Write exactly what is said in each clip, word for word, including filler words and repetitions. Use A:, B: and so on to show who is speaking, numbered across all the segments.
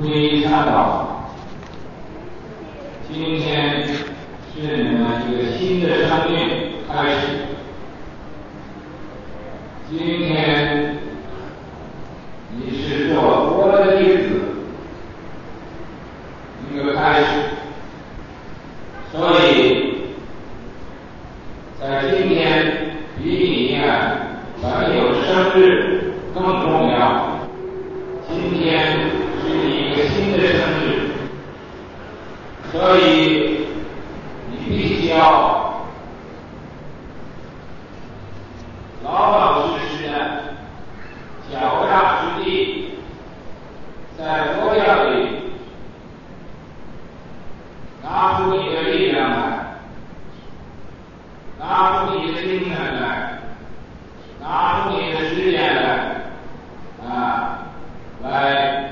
A: 归三宝。今天是你们一个新的生命开始。今天你是做佛的弟子，一个开始。所以在今天比你朋友生日更重要。今天是你一个新的生日，所以你必须要老老实实的脚踏实地，在佛教里拿出你的力量来，拿出你的精神来，拿出你的时间来，啊，来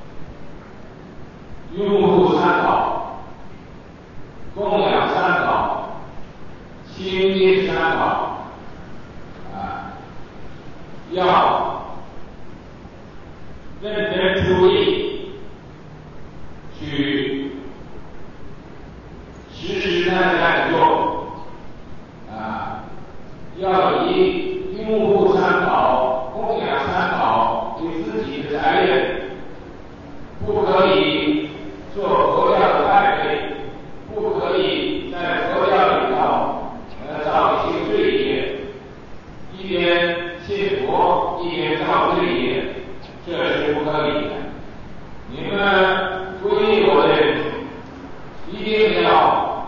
A: 拥护三宝，供养三宝，亲近三宝，啊，要认真注意去实实在在做，啊，要以拥护三宝、供养三宝为自己的责任，不可以做佛教的败类，不可以在佛教里头呃造一些罪业，一边信佛一边造罪业，这是不可以的。你们皈依我的人一定要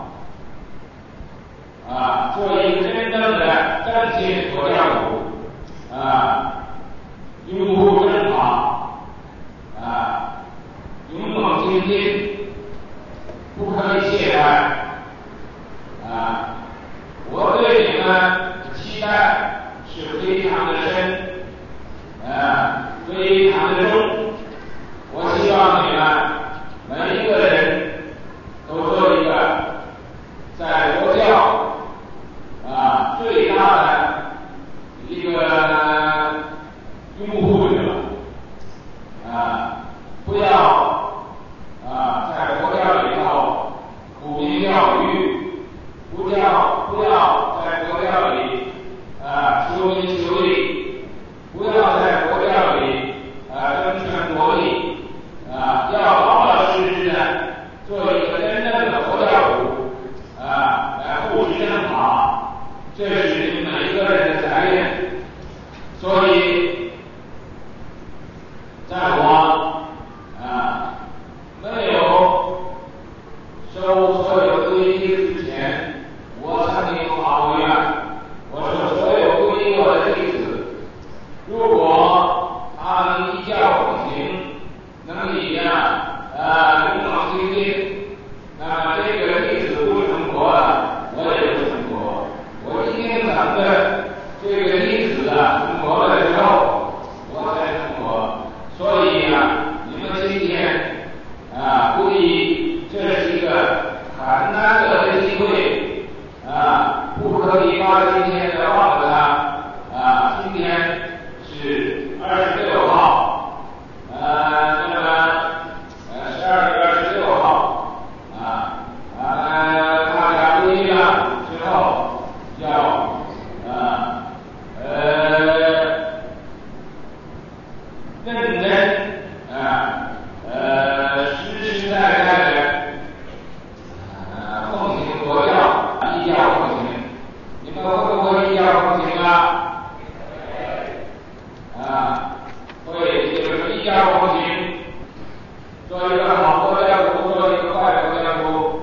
A: 啊做一个真正的正信佛教徒，啊，拥护正法，啊，勇猛精进，不可以懈怠，啊，我对你们的期待是非常的深，啊，非常的重。我希望你们每一个人都做一个在佛教啊最大的一个拥护者，啊，不要啊在佛教里头沽名钓誉，不要不要在佛教里啊求名求利，不要在佛教里啊争权夺利，啊，要老老实实的做一个真正的佛教徒，啊，来护持正法，这是你们每一个人的责任。所以，在我啊没有收所有皈依之前，我曾经发过愿，我说所有皈依我的弟子，如果他能依教奉行，能以啊呃勇猛精进，那么这个弟子不成佛了，我也不成佛。我一定等着这个弟子啊成佛了之后，我才成佛。所以啊，你们今天啊皈依，这是一个很难得的机会，啊，不可以把今天的忘了它。啊，今天是二十六号，呃，那么呃十二月二十六号，啊呃大家皈依了之后，要啊呃认真啊呃实实在在的呃奉行佛教，依教奉行。你们会不会依教奉行啊？啊，会这个依教奉行，做一个好佛教徒，做一个坏佛教徒。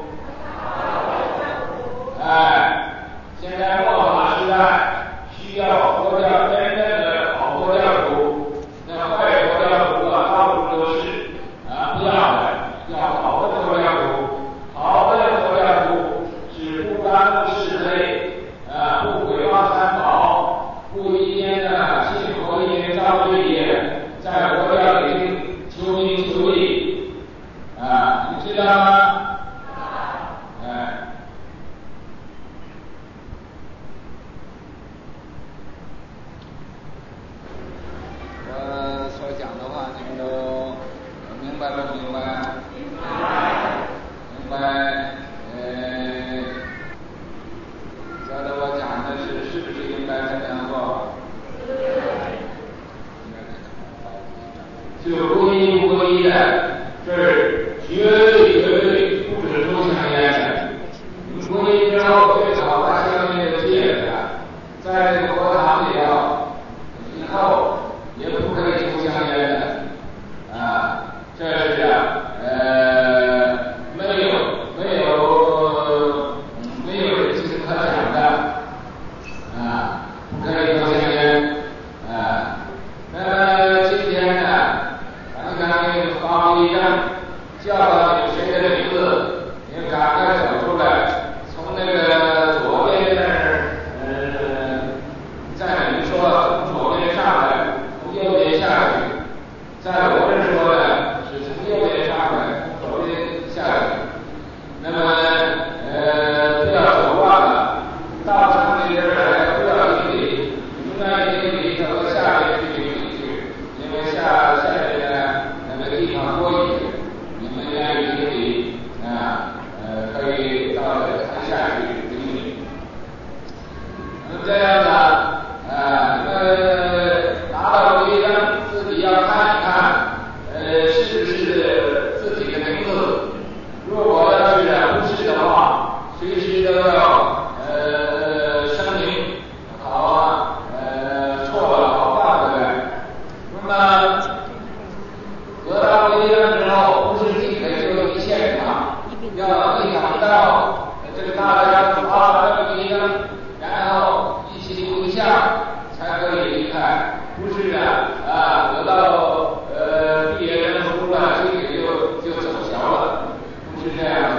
A: 哎，现在末法时代需要佛教真正的好佛教徒，那坏佛教徒啊到处都是，啊不要的，要好的佛教徒。好的佛教徒是不干不是非，啊不毁谤三宝，不一边的信佛一边造罪业，在佛教里求名求利，啊，你知道吗？哎， 这个皈依不皈依的，这是绝对绝对不准抽香烟的。你皈依之后最好把香烟就戒了，在这个佛堂里头以后也不可以抽香烟的啊，这是呃没有没有没有人情可讲的啊，不可以抽香烟啊。那么今天呢，刚刚那个发布一张叫到有谁的名字，你赶快走出来，从那个左边那儿，呃，在你说从左边上来，从右边下去，在我这说的是从右边上来，从左边下去。那么呃，不要走乱了，到上那边来不要顶礼，应该顶礼走到下面去顶礼去，因为下下面呢那个地方多一点，你们愿意顶礼啊，呃，可以到台下去顶礼。那么这样呢，啊，那个拿到徽章自己要看一看，呃，是不是自己的名字？如果要是不是的话，随时都要呃声明，好啊，呃错了好办回来。那么得到徽章之后，不是立刻就离现场，要一赶到这个大家发了这个徽章，然后一起回向才可以离开，不是啊啊得到呃毕业证书了，立刻就就走桥了，不是这样的。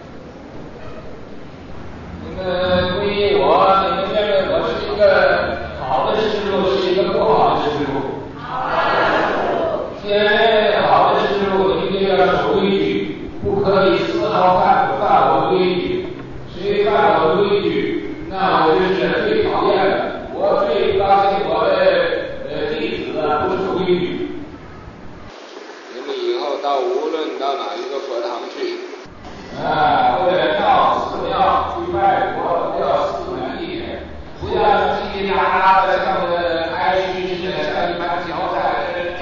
A: 那个归于我，你们认为我是一个好的师傅，是一个不好的师傅？好的师傅。既然好的师傅，一定要守规矩，不可以丝毫犯犯我规矩。谁犯我规矩，那我就是最讨厌的。我最高兴我的呃弟子啊不守规矩。
B: 你们以后到无论到哪一个佛堂去，
A: 啊，或者到寺庙去拜佛，都要四门一点，不要叽叽喳喳的，像个开墟似的，像一盘脚仔，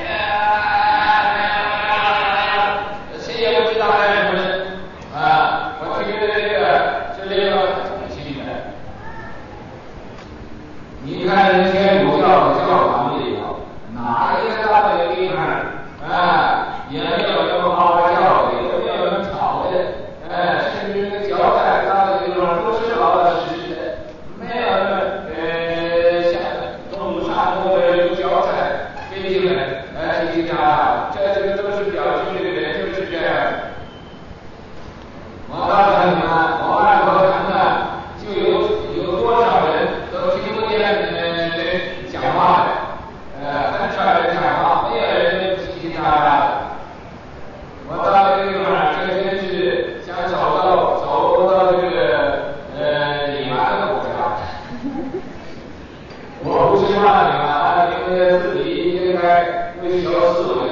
A: 谁也不知道干什么啊！我觉得这个这里要统计的。你看人天主教的教堂里头，哪一个大的地方啊，也没有那么嗷嗷叫的，也没有那么吵的。哎，甚至那个脚踩到的地方都是老老实实的，没有那么呃像动物散步的有脚踩飞进来，哎叽叽喳喳，这这个都是表示这个人就是这样。我告诉你们，我外婆谈的就有有多少人都听不见呃人讲话的，呃很少人讲话，没有人叽叽喳喳的。我到这个地方，这真是想走到走到这个呃野蛮的国家。我不希望你们啊，因为自己应该为求自为。